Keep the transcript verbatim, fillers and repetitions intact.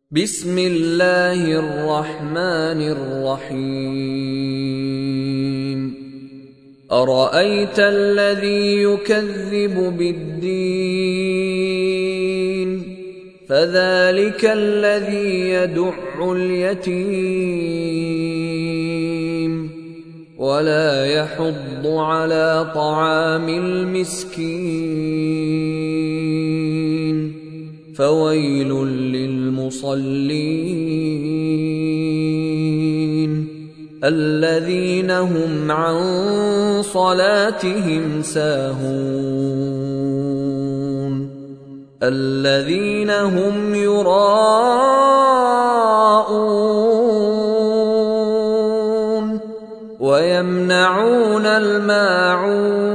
بسم الله الرحمن الرحيم أرأيت الذي يكذب بالدين فذلك الذي يدع اليتيم ولا يحض على طعام المسكين فويل للمصلين الذين هم عن صلاتهم ساهون الذين هم يراءون ويمنعون الماعون